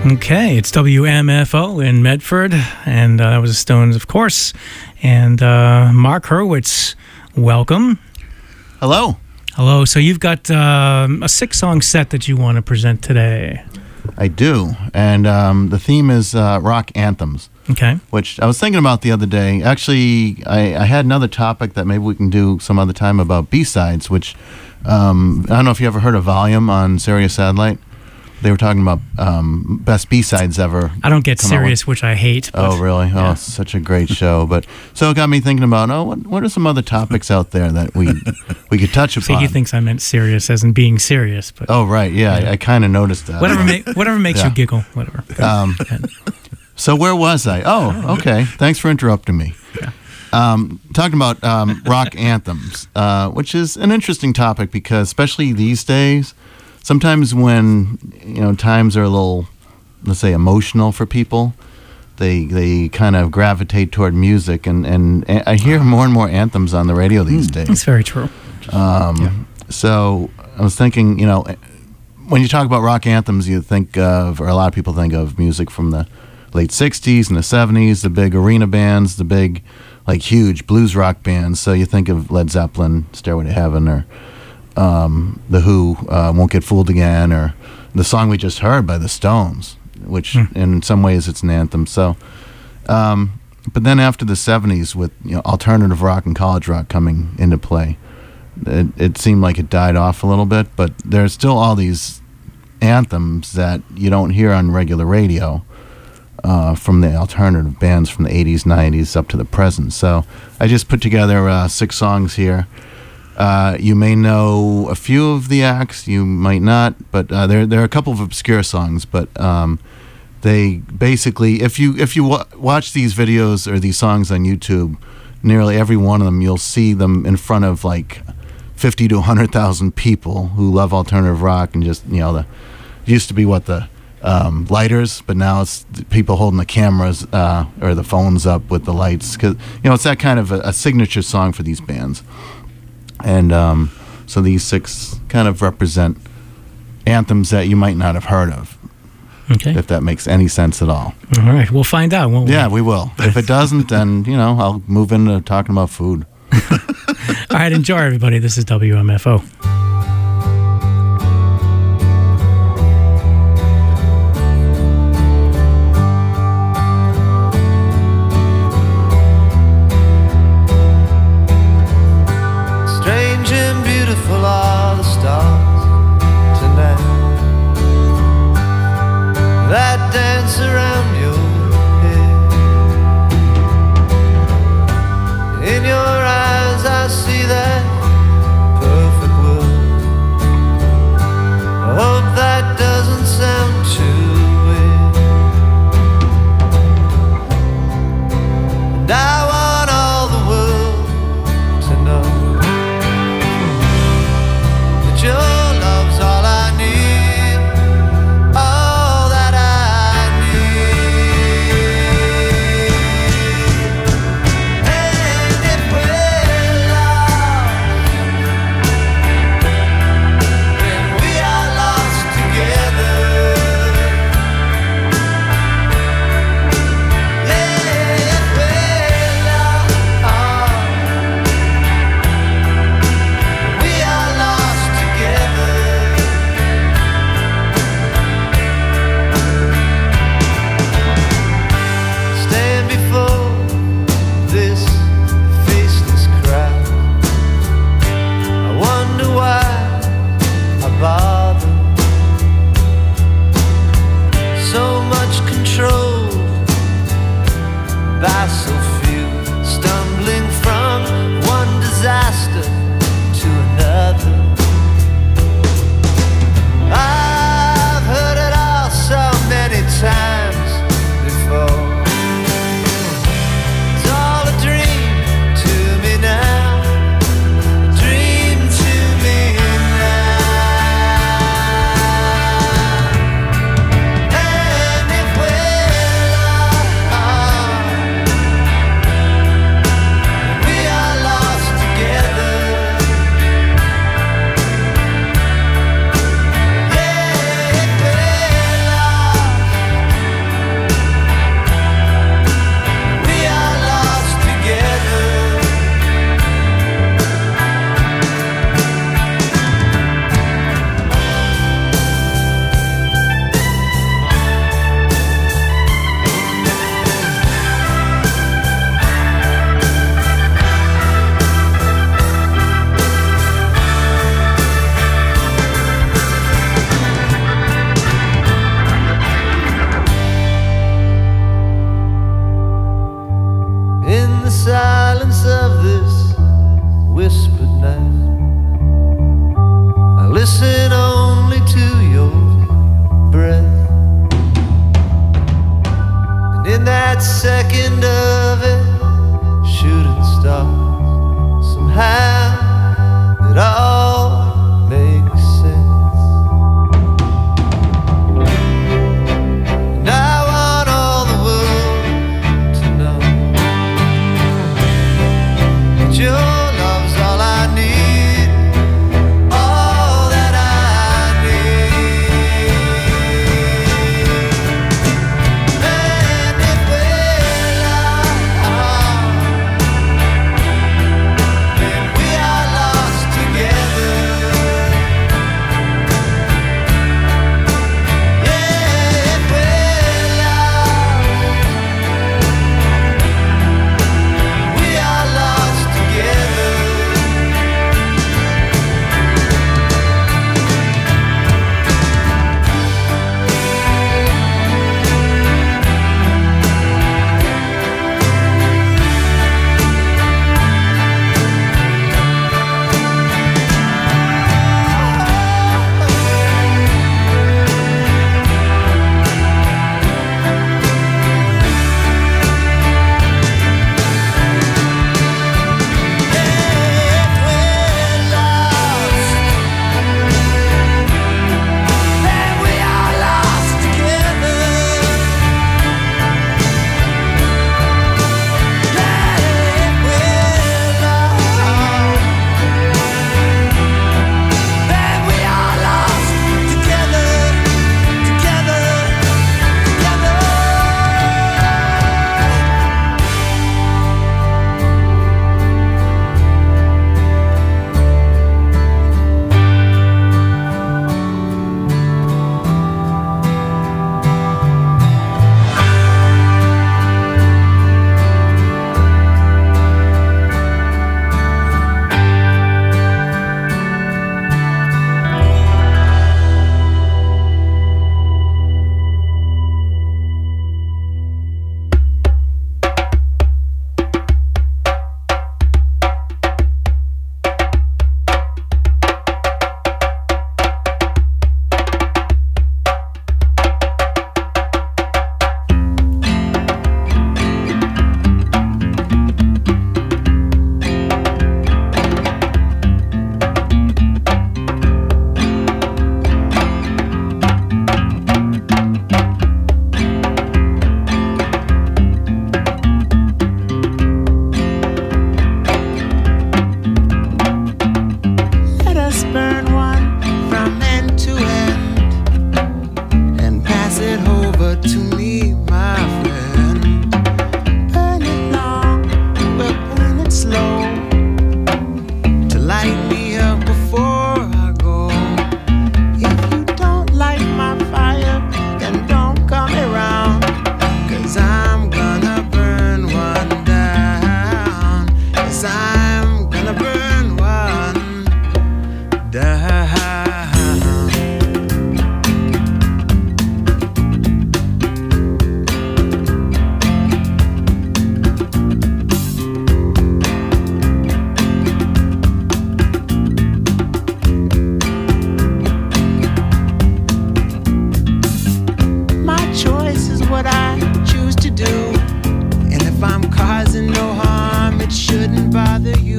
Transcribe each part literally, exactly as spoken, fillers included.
Okay, it's W M F O in Medford, and uh, that was the Stones, of course. And uh, Mark Hurwitz, welcome. Hello. Hello. So you've got um, a six-song set that you want to present today. I do, and um, the theme is uh, rock anthems. Okay. Which I was thinking about the other day. Actually, I, I had another topic that maybe we can do some other time about B-sides, which um, I don't know if you ever heard of Volume on Sirius Satellite. They were talking about um, best B-sides ever. I don't get Sirius, which I hate. But, oh, really? Yeah. Oh, it's such a great show. But so it got me thinking about, oh, what, what are some other topics out there that we we could touch upon? See, he thinks I meant serious as in being serious. But oh, right. Yeah, yeah. I, I kind of noticed that. Whatever, ma- whatever makes yeah. you giggle. Whatever. Um, so where was I? Oh, okay. Thanks for interrupting me. Yeah. Um, talking about um, rock anthems, uh, which is an interesting topic because especially these days, sometimes when you know times are a little, let's say, emotional for people, they they kind of gravitate toward music, and, and I hear more and more anthems on the radio these days. That's very true. Um, Yeah. So I was thinking, you know, when you talk about rock anthems, you think of, or a lot of people think of music from the late sixties and the seventies, the big arena bands, the big, like, huge blues rock bands. So you think of Led Zeppelin, Stairway to Heaven, or Um, The Who, uh, Won't Get Fooled Again, or the song we just heard by the Stones, which Hmm. in some ways it's an anthem. So, um, but then after the seventies, with you know alternative rock and college rock coming into play, it, it seemed like it died off a little bit. But there's still all these anthems that you don't hear on regular radio uh, from the alternative bands from the eighties, nineties up to the present. So I just put together uh, six songs here. Uh, you may know a few of the acts, you might not, but uh, there there are a couple of obscure songs. But um, they basically, if you if you wa- watch these videos or these songs on YouTube, nearly every one of them you'll see them in front of like fifty to a hundred thousand people who love alternative rock, and just you know the it used to be what the um, lighters, but now it's the people holding the cameras uh, or the phones up with the lights, because you know it's that kind of a, a signature song for these bands. And um, so these six kind of represent anthems that you might not have heard of, Okay. if that makes any sense at all. All right. We'll find out, won't we? Yeah, we will. If it doesn't, then, you know, I'll move into talking about food. All right. Enjoy, everybody. This is W M F O. In your eyes I see that perfect world. second of it, shooting stars. Somehow it all makes sense. And I want all the world to know that your love's all I need, all that I need. And if we're lost, then we are lost together. Yeah, if we're lost, we are lost together. Let us burn one from end to end and pass it over to me, my friend. Burn it long, we'll burn it slow to light me up before I go. If you don't like my fire, then don't come around, 'cause I'm gonna burn one down. 'Cause I'm gonna burn one down. My choice is what I choose to do, and if I'm causing no harm, it shouldn't bother you.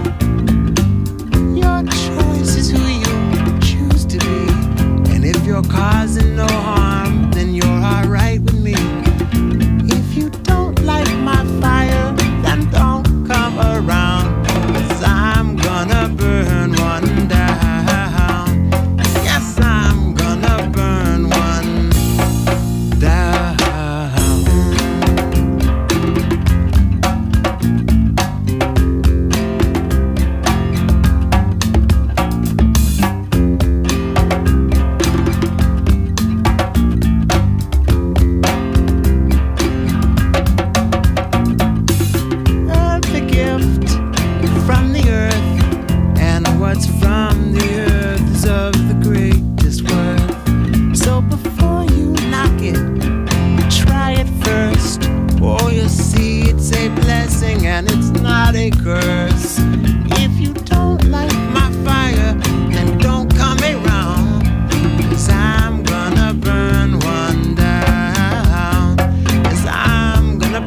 Your choice is who you choose to be, and if you're causing no harm, then you're alright with me. If you don't like my fire, then don't come around, 'cause I'm gonna burn one down. Yes, I'm gonna burn one down. Earth, a gift from the earth, and what's from the earth is of the greatest worth. So before you knock it, try it first. Oh, you see, it's a blessing and it's not a curse. If you don't like my fire, then don't come around, 'cause I'm gonna burn one down. 'Cause I'm gonna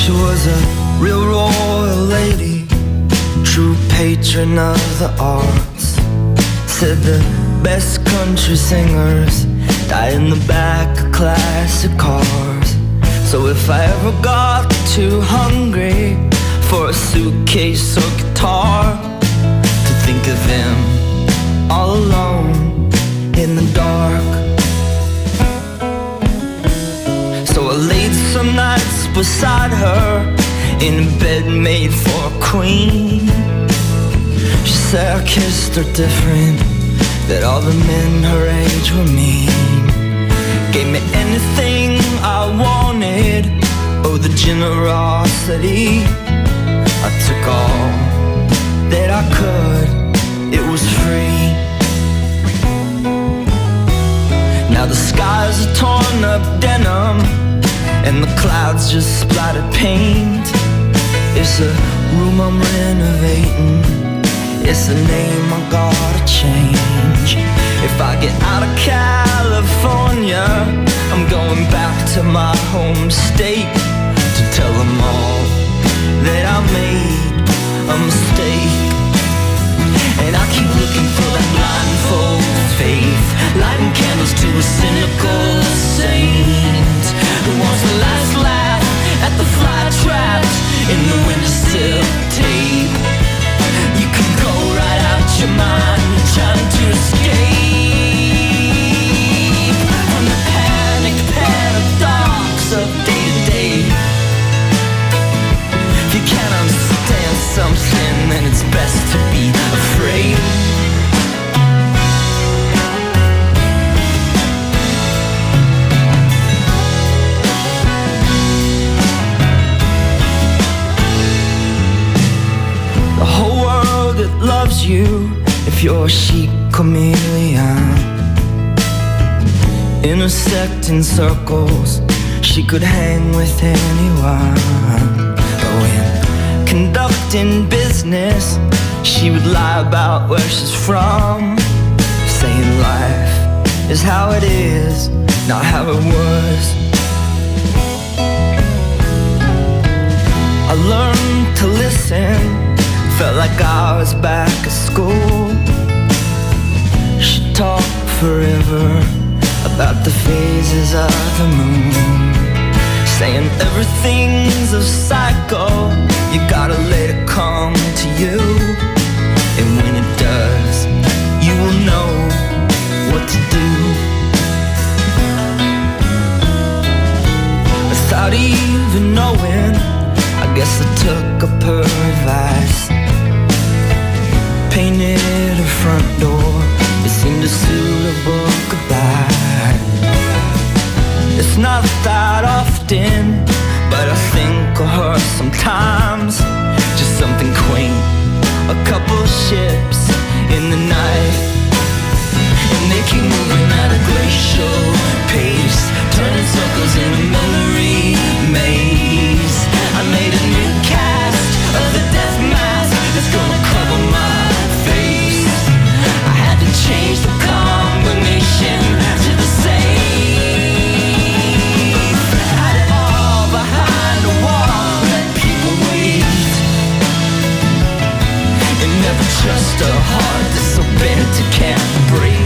She was a real royal lady, true patron of the arts. Said the best country singers die in the back of classic cars. So if I ever got too hungry for a suitcase or guitar, to think of him all alone in the dark. So I laid some nights beside her in a bed made for a queen. She said I kissed her different, that all the men her age were mean. Gave me anything I wanted, oh the generosity. I took all that I could, it was free. Now the skies are torn up denim, and the clouds just splattered paint. It's a room I'm renovating, it's a name I gotta change. If I get out of California, I'm going back to my home state to tell them all that I made a mistake. And I keep looking for that blindfold faith, lighting candles to a cynical saint who wants the last laugh at the fly trapped in the windowsill tape. You can go right out your mind, trying to escape from the panicked paradox of day to day. If you can't understand something, then it's best to be afraid. The whole world, it loves you if you're a chic chameleon. Intersecting circles, she could hang with anyone. But when conducting business, she would lie about where she's from, saying life is how it is, not how it was. I learned to listen, felt like I was back at school. She talked forever about the phases of the moon, saying everything's a cycle, you gotta let it come to you. And when it does, you will know what to do. Without even knowing, I guess I took up her advice. Painted her front door, it seemed to suit a book goodbye. It's not that often, but I think of her sometimes. Just something quaint, a couple ships in the night, and they keep moving at a glacial pace, turning circles in a memory maze. I made a new cast of the death mask that's gonna cover my face. I had to change the combination to the same. Had it all behind a wall, let people wait, and never trust a heart that's so bent it can't break.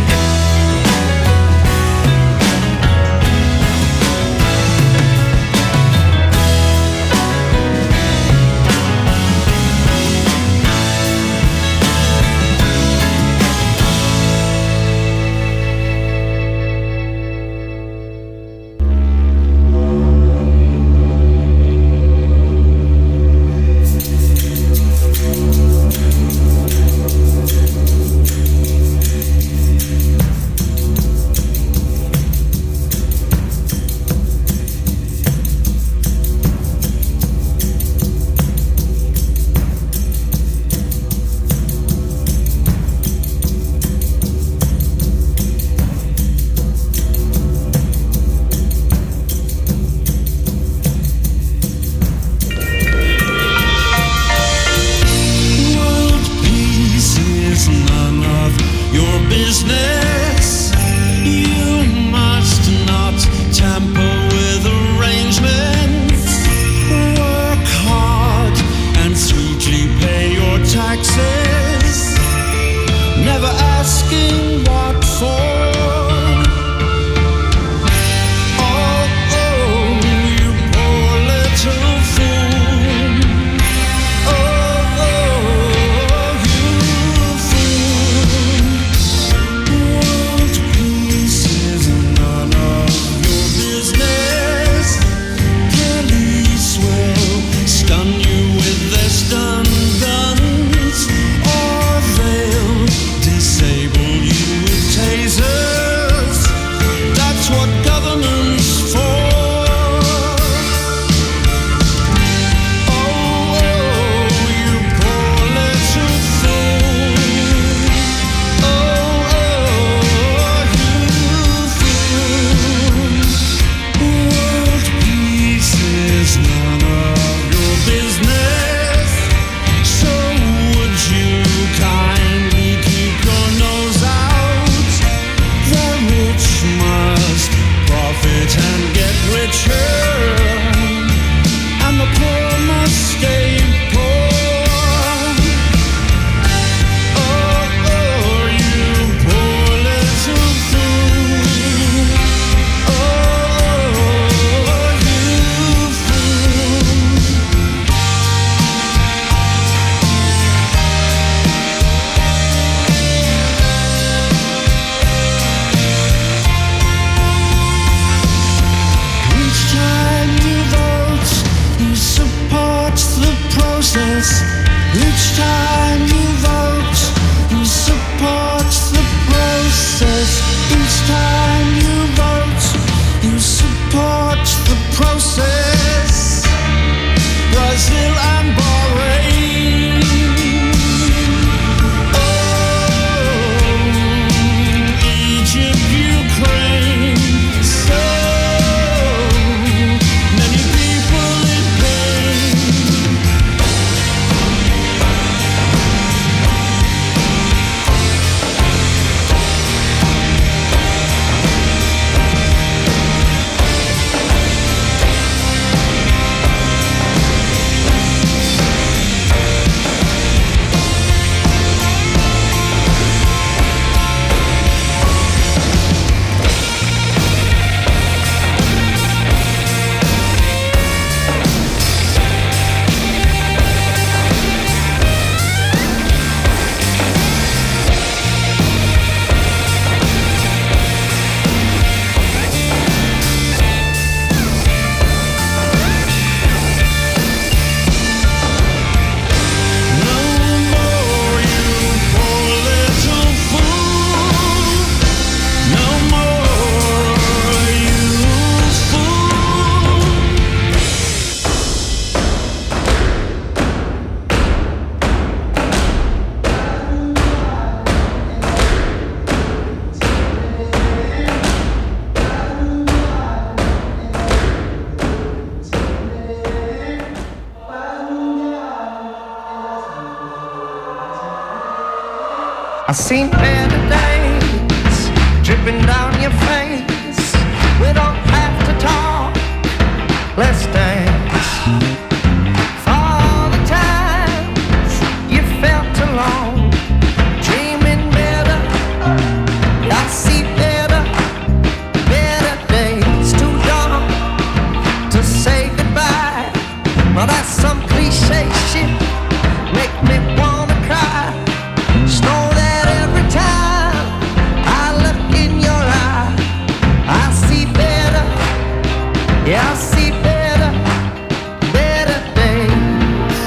I've seen better days dripping down your face. We don't have to talk, let's dance. For all the times you felt alone, dreaming better, I see better, better days. Too dark to say goodbye. Well, that's some cliche shit, make me wanna cry. Just know that every time I look in your eye, I see better, yeah, I see better, better days.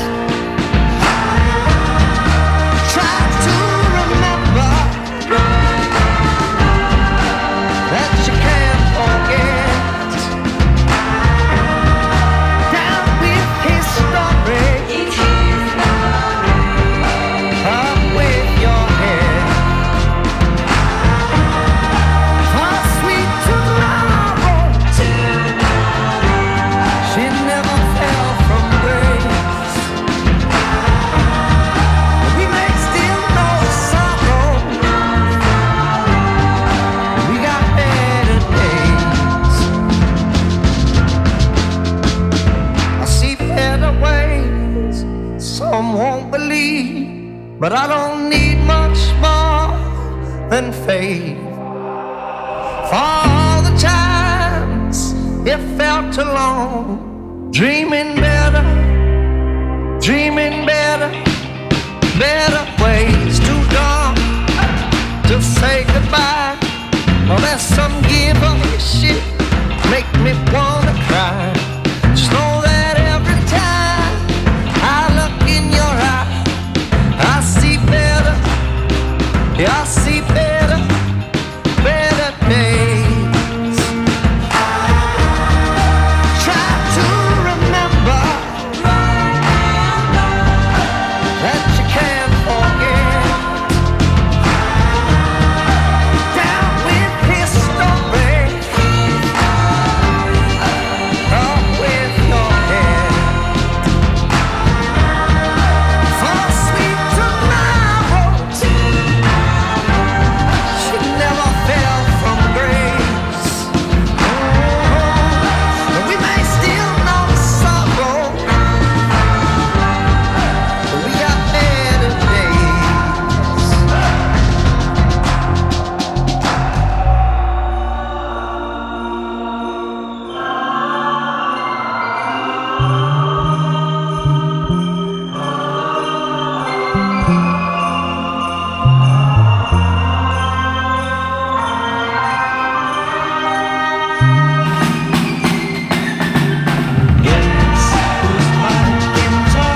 Try to remember that you can't forget. Down with history, up with your head. For sweet tomorrow, she never fell from grace. We may still know sorrow, we got better days. I see better ways, some won't believe, but I don't need much more than faith. For all the times it felt alone, dreaming better, dreaming better, better ways. Too dark to say goodbye. Well, there's some give up shit, make me wanna cry. Just know that every time I look in your eye, I see better, yeah, I see better, better days. Try to remember that you can't forget. Down with history, up with your head. For sweet tomorrow, she never fell from grace. Oh, we may still know sorrow, but we got better days. Yes, who's my guitar?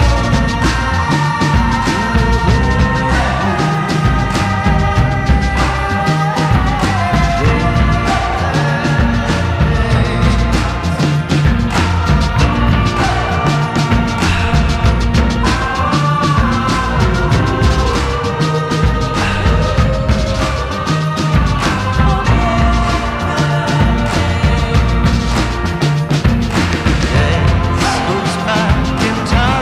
Who's my guitar?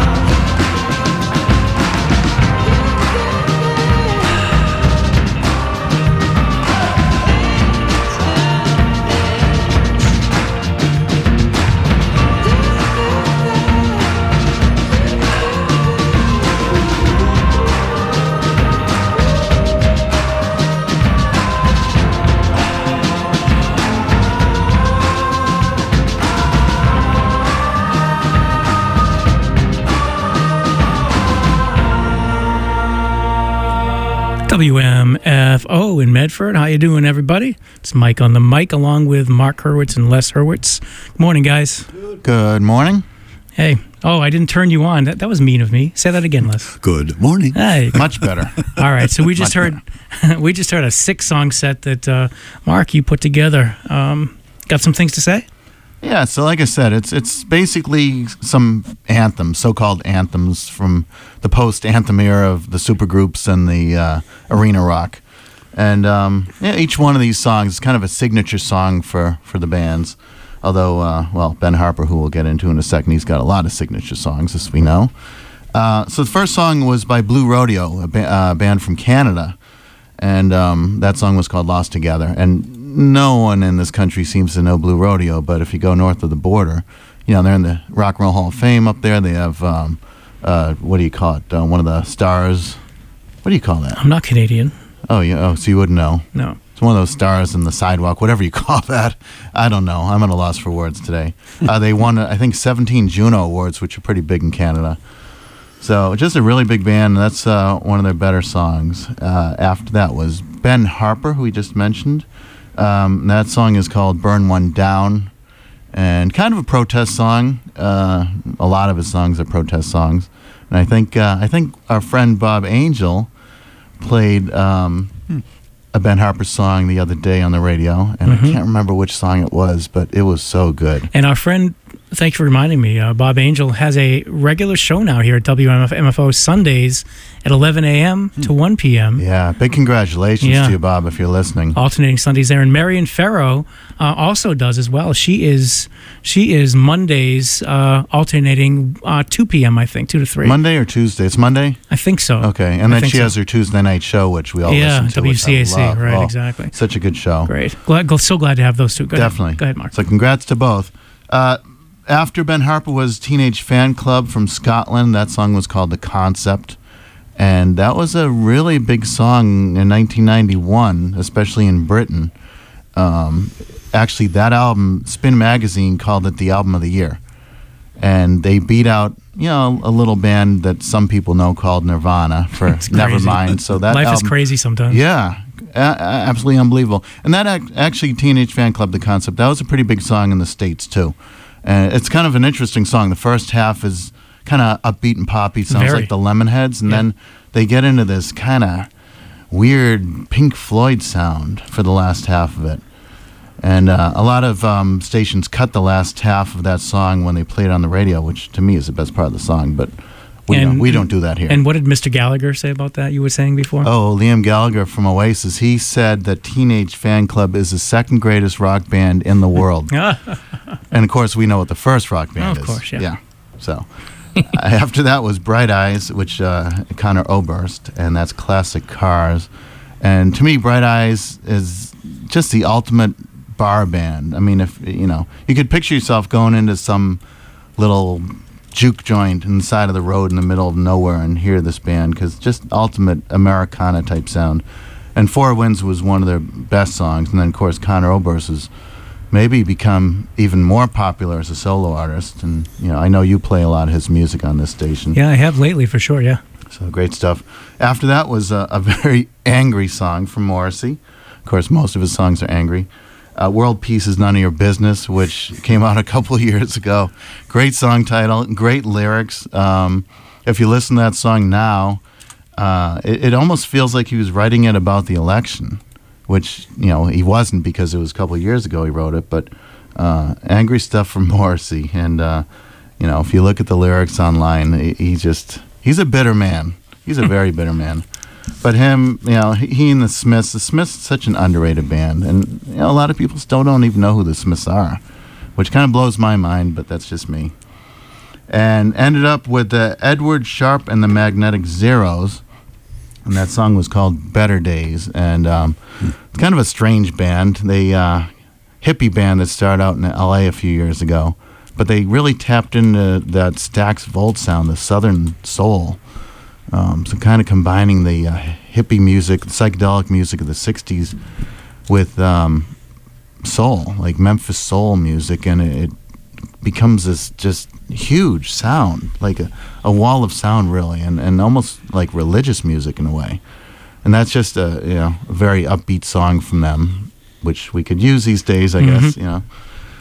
W M F O in Medford. How you doing, everybody? It's Mike on the mic, along with Mark Hurwitz and Les Hurwitz. Good morning, guys. Good morning. Hey. Oh, I didn't turn you on. That, that was mean of me. Say that again, Les. Good morning. Hey. Much better. All right. So we just Much heard we just heard a six-song set that uh, Mark, you put together. Um, got some things to say? Yeah, so like I said, it's it's basically some anthems, so-called anthems from the post-anthem era of the supergroups and the uh, arena rock. And um, yeah, each one of these songs is kind of a signature song for, for the bands. Although, uh, well, Ben Harper, who we'll get into in a second, he's got a lot of signature songs, as we know. Uh, so the first song was by Blue Rodeo, a ba- uh, band from Canada. and um, that song was called Lost Together. And no one in this country seems to know Blue Rodeo, but if you go north of the border, you know, they're in the Rock and Roll Hall of Fame up there. They have, um, uh, what do you call it, uh, one of the stars. What do you call that? I'm not Canadian. Oh, yeah. Oh, so you wouldn't know. No. It's one of those stars in the sidewalk, whatever you call that. I don't know. I'm at a loss for words today. Uh, they won, I think, seventeen Juno Awards, which are pretty big in Canada. So just a really big band. That's uh, one of their better songs. Uh, after that was Ben Harper, who we just mentioned. Um, that song is called Burn One Down, and kind of a protest song. Uh, a lot of his songs are protest songs. And I think uh, I think our friend Bob Angel played um, hmm. a Ben Harper song the other day on the radio, and mm-hmm. I can't remember which song it was, but it was so good. And our friend, thank you for reminding me, uh, Bob Angel has a regular show now here at W M F O Sundays at eleven a.m. Hmm. to one p.m. Yeah, big congratulations yeah. to you, Bob, if you're listening. Alternating Sundays there. And Marion Farrow uh, also does as well. She is she is Mondays uh, alternating uh, two p.m., I think, two to three. Monday or Tuesday? It's Monday? I think so. Okay, and I then she so. has her Tuesday night show, which we all yeah, listen to. W C A C, which I love. right, oh, exactly. Such a good show. Great. Glad, so glad to have those two. Go Definitely. Ahead. Go ahead, Mark. So congrats to both. Uh, after Ben Harper was Teenage Fan Club from Scotland. That song was called The Concept. And that was a really big song in nineteen ninety-one, especially in Britain. Um, actually, that album, Spin Magazine called it the album of the year. And they beat out, you know, a little band that some people know called Nirvana for Nevermind. So that Life album, is crazy sometimes. Yeah, a- absolutely unbelievable. And that act- actually, Teenage Fan Club, The Concept, that was a pretty big song in the States, too. And it's kind of an interesting song. The first half is kind of upbeat and poppy, sounds Very. like the Lemonheads, and yeah. then they get into this kind of weird Pink Floyd sound for the last half of it. And uh, a lot of um, stations cut the last half of that song when they play it on the radio, which to me is the best part of the song, but we, and, don't, we don't do that here. And what did Mister Gallagher say about that you were saying before? Oh, Liam Gallagher from Oasis, he said that Teenage Fan Club is the second greatest rock band in the world. And of course, we know what the first rock band oh, is. Of course, yeah. Yeah, so... After that was Bright Eyes, which uh, Conor Oberst, and that's classic Cars. And to me, Bright Eyes is just the ultimate bar band. I mean, if you know, you could picture yourself going into some little juke joint in the side of the road in the middle of nowhere and hear this band, because just ultimate Americana type sound. And Four Winds was one of their best songs. And then, of course, Conor Oberst has maybe become even more popular as a solo artist. And, you know, I know you play a lot of his music on this station. Yeah, I have lately, for sure, yeah. So great stuff. After that was a, a very angry song from Morrissey. Of course, most of his songs are angry. Uh, World Peace is None of Your Business, which came out a couple of years ago. Great song title, great lyrics. Um, if you listen to that song now, uh, it, it almost feels like he was writing it about the election, which, you know, he wasn't because it was a couple of years ago he wrote it, but uh, angry stuff from Morrissey. And, uh, you know, if you look at the lyrics online, he, he just, he's a bitter man. He's a very bitter man. But him, you know, he, he and the Smiths, the Smiths is such an underrated band. And, you know, a lot of people still don't even know who the Smiths are, which kind of blows my mind, but that's just me. And ended up with uh, Edward Sharpe and the Magnetic Zeros. And that song was called Better Days. And um, it's kind of a strange band. They uh, hippie band that started out in L A a few years ago. But they really tapped into that Stax Volt sound, the Southern soul. Um, so kind of combining the uh, hippie music, psychedelic music of the sixties with um, soul, like Memphis soul music. And it, it becomes this just huge sound, like a, a wall of sound, really, and, and almost like religious music in a way. And that's just a, you know, a very upbeat song from them, which we could use these days, I mm-hmm. guess, you know.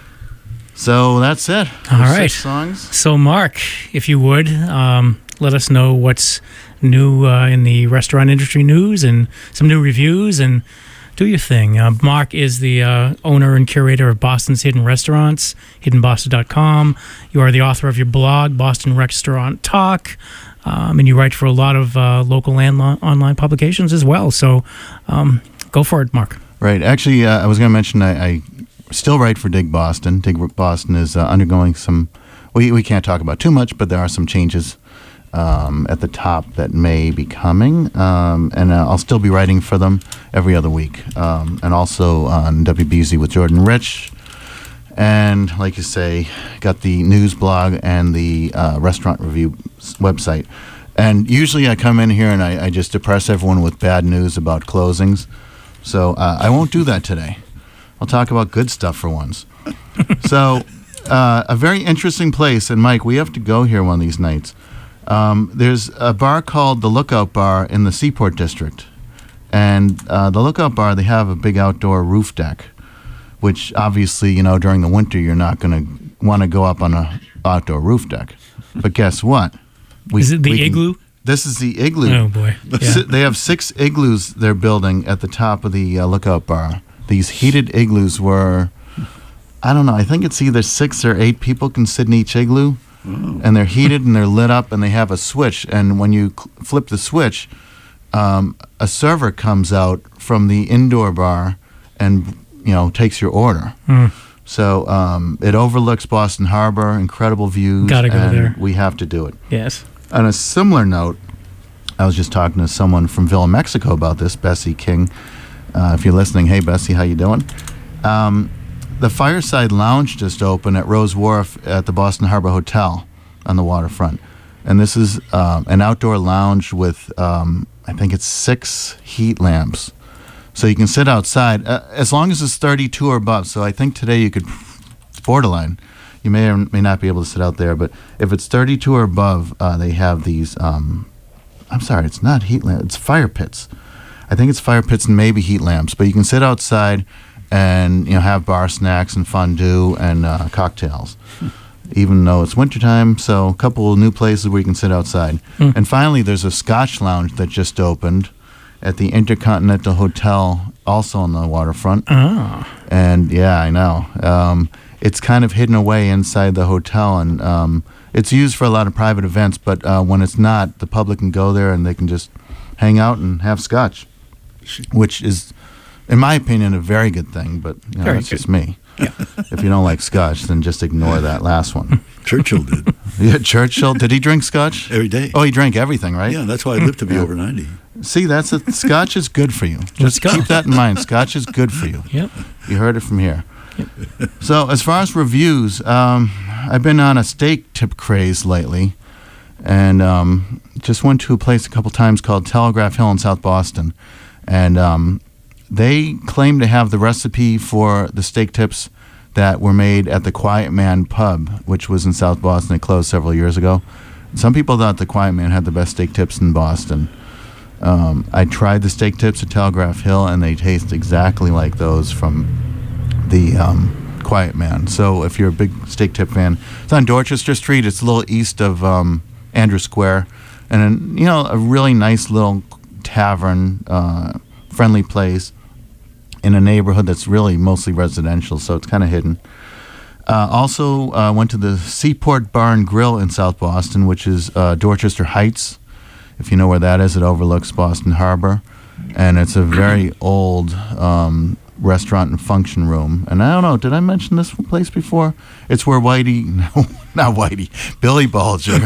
So that's it. All There's right. six songs. So, Mark, if you would, um, let us know what's new uh, in the restaurant industry news and some new reviews, and do your thing. Uh, Mark is the uh, owner and curator of Boston's Hidden Restaurants, hidden boston dot com. You are the author of your blog, Boston Restaurant Talk, um, and you write for a lot of uh, local and lo- online publications as well. So um, go for it, Mark. Right. Actually, uh, I was going to mention I, I still write for Dig Boston. Dig Boston is uh, undergoing some, we, we can't talk about too much, but there are some changes um, at the top that may be coming, um, and uh, I'll still be writing for them every other week, um, and also on W B Z with Jordan Rich. And like you say, got the news blog and the uh, restaurant review s- website. And usually I come in here and I, I just depress everyone with bad news about closings. So uh, I won't do that today. I'll talk about good stuff for once. So uh, a very interesting place. And Mike, we have to go here one of these nights. Um, there's a bar called the Lookout Bar in the Seaport District. And uh, the Lookout Bar, they have a big outdoor roof deck, which obviously, you know, during the winter, you're not going to want to go up on a outdoor roof deck. But guess what? We, Is it the we can- igloo? This is the igloo. Oh, boy. Yeah. Si- They have six igloos they're building at the top of the uh, Lookout Bar. These heated igloos were, I don't know, I think it's either six or eight people can sit in each igloo. Oh. And they're heated and they're lit up and they have a switch. And when you cl- flip the switch, um, a server comes out from the indoor bar and, you know, takes your order. Mm. So um, it overlooks Boston Harbor, incredible views. Gotta go and there. We have to do it. Yes. On a similar note, I was just talking to someone from Villa, Mexico about this, Bessie King. Uh, if you're listening, hey, Bessie, how you doing? Um, the Fireside Lounge just opened at Rose Wharf at the Boston Harbor Hotel on the waterfront. And this is um, an outdoor lounge with, um, I think it's six heat lamps. So you can sit outside, uh, as long as it's thirty-two or above. So I think today you could, it's borderline. You may or may not be able to sit out there, but if it's thirty-two or above, uh, they have these, um, I'm sorry, it's not heat lamps, it's fire pits. I think it's fire pits and maybe heat lamps, but you can sit outside and, you know, have bar snacks and fondue and uh, cocktails, even though it's wintertime. So a couple of new places where you can sit outside. Mm. And finally, there's a Scotch lounge that just opened at the Intercontinental Hotel, also on the waterfront. Oh. And yeah, I know. Um, it's kind of hidden away inside the hotel, and um, it's used for a lot of private events. But uh, when it's not, the public can go there and they can just hang out and have scotch, which is, in my opinion, a very good thing. But you know, Very that's good. just me. If you don't like scotch, then just ignore that last one. Churchill did Yeah, Churchill, did he drink scotch? every day. Oh, he drank everything, right? Yeah, that's why I lived to be Yeah. over ninety. See, that's a, scotch is good for you. Let's Just go. keep that in mind. Scotch is good for you. Yep. You heard it from here. So as far as reviews, um, I've been on a steak tip craze lately, and um, just went to a place a couple times called Telegraph Hill in South Boston, and um, they claim to have the recipe for the steak tips that were made at the Quiet Man Pub, which was in South Boston. It closed several years ago. Some people thought the Quiet Man had the best steak tips in Boston. Um, I tried the steak tips at Telegraph Hill, and they taste exactly like those from the um, Quiet Man. So if you're a big steak tip fan, it's on Dorchester Street. It's a little east of um, Andrew Square, and an, you know, a really nice little tavern, uh, friendly place in a neighborhood that's really mostly residential, so it's kind of hidden. Uh, also uh, went to the Seaport Bar and Grill in South Boston, which is uh, Dorchester Heights. If you know where that is, it overlooks Boston Harbor, and it's a very old um, restaurant and function room. And I don't know, did I mention this place before? It's where Whitey, no, not Whitey, Billy Bulger.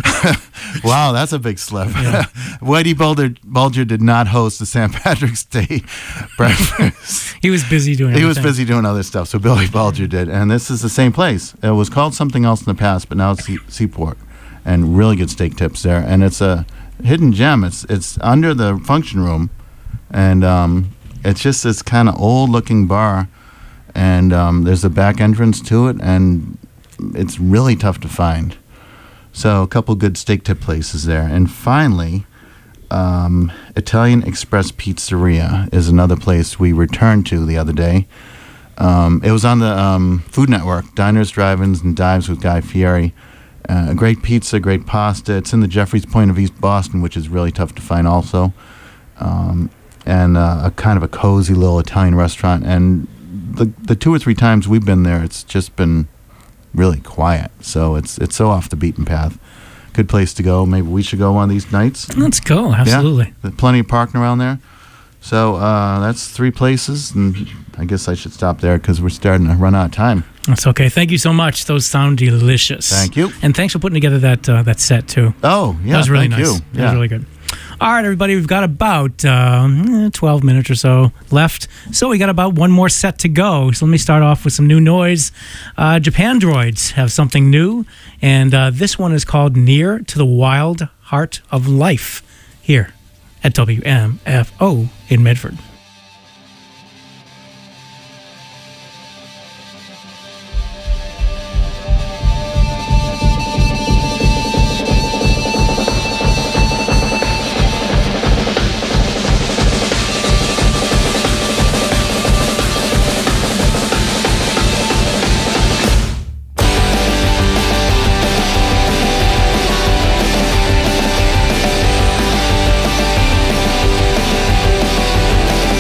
Wow, that's a big slip. Yeah. Whitey Bulger, Bulger did not host the Saint Patrick's Day breakfast. He was busy doing He was everything. busy doing other stuff, so Billy Bulger did. And this is the same place. It was called something else in the past, but now it's Se- Seaport. And really good steak tips there. And it's a hidden gem. It's it's under the function room. And um, it's just this kind of old-looking bar. And um, there's a back entrance to it, and it's really tough to find. So a couple good steak tip places there. And finally, um, Italian Express Pizzeria is another place we returned to the other day. Um, it was on the um, Food Network, Diners, Drive-Ins, and Dives with Guy Fieri. Uh, great pizza, great pasta. It's in the Jeffries Point of East Boston, which is really tough to find also. Um, and uh, a kind of a cozy little Italian restaurant. And the the two or three times we've been there, it's just been really quiet. So it's it's so off the beaten path. Good place to go. Maybe we should go one of these nights. Let's go. Absolutely. Yeah, there's plenty of parking around there. So uh, that's three places, and I guess I should stop there because we're starting to run out of time. That's okay. Thank you so much. Those sound delicious. Thank you. And thanks for putting together that uh, that set too. Oh, yeah. That was really thank nice. You. That Yeah. was really good. All right, everybody, we've got about uh, twelve minutes or so left. So we got about one more set to go. So let me start off with some new noise. Uh, Japan Droids have something new, and uh, this one is called Near to the Wild Heart of Life here at W M F O in Medford. Thank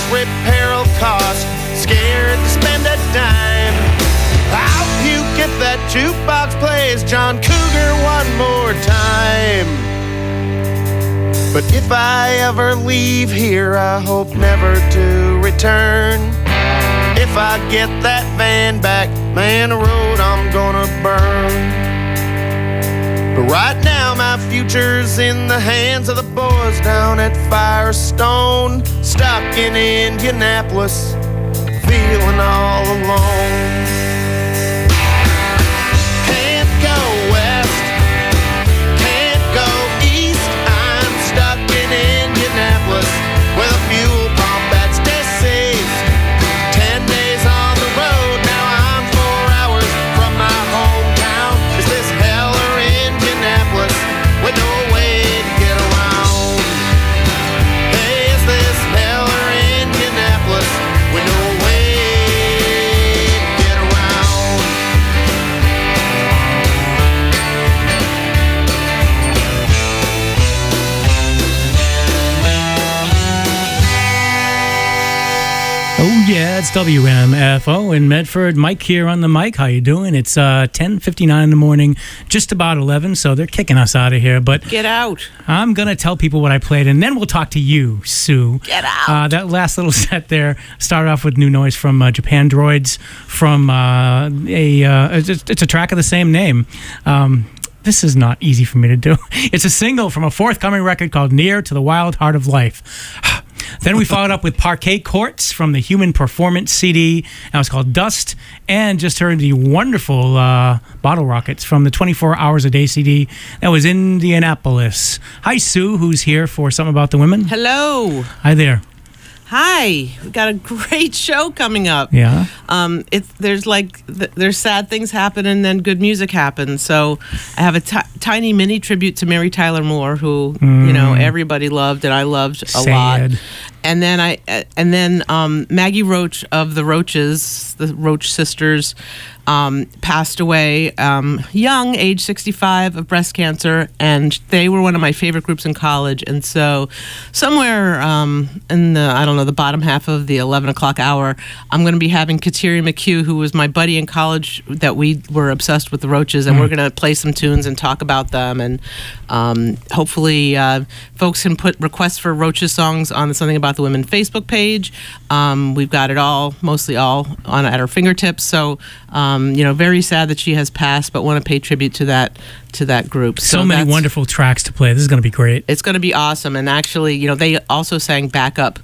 repair'll cost. Scared to spend a dime. I hope you get that jukebox plays John Cougar one more time. But if I ever leave here, I hope never to return. If I get that van back, man, the road I'm gonna burn. But right now my future's in the hands of the boys down at Firestone, stuck in Indianapolis, feeling all alone. Can't go west, can't go east. I'm stuck in Indianapolis with a fuel pump that's deceased. Ten days on the road, now I'm four hours from my hometown. Is this hell or Indianapolis with no way to get around? Hey, is this hell or Indianapolis with no way to get around? Oh yeah, it's W M F O in Medford. Mike here on the mic. How you doing? It's uh, ten fifty-nine in the morning, just about eleven, so they're kicking us out of here. But Get out. I'm going to tell people what I played, and then we'll talk to you, Sue. Get out. Uh, that last little set there started off with new noise from uh, Japan Droids from uh, a, uh, it's, it's a track of the same name. Um, this is not easy for me to do. It's a single from a forthcoming record called Near to the Wild Heart of Life. Then we followed up with Parquet Courts from the Human Performance C D. That was called Dust. And just heard the wonderful uh, Bottle Rockets from the twenty-four Hours a Day C D. That was Indianapolis. Hi, Sue, who's here for Something About the Women. Hello. Hi there. Hi. We got a great show coming up. Yeah. Um, it's there's like th- there's sad things happen and then good music happens. So I have a ti- tiny mini tribute to Mary Tyler Moore, who Mm. you know everybody loved and I loved a Sad. lot. And then I uh, and then um, Maggie Roach of the Roaches, the Roach sisters, um, passed away um, young, age sixty-five, of breast cancer, and they were one of my favorite groups in college. And so, somewhere um, in the I don't know the bottom half of the eleven o'clock hour, I'm going to be having Kateri McHugh, who was my buddy in college, that we were obsessed with the Roaches, and Mm. we're going to play some tunes and talk about them, and um, hopefully uh, folks can put requests for Roaches songs on the Something About the Women Facebook page. Um, we've got it all, mostly all, on at our fingertips. So, um, you know, very sad that she has passed, but want to pay tribute to that to that group. So, So many that's- wonderful tracks to play. This is going to be great. It's going to be awesome. And actually, you know, they also sang backup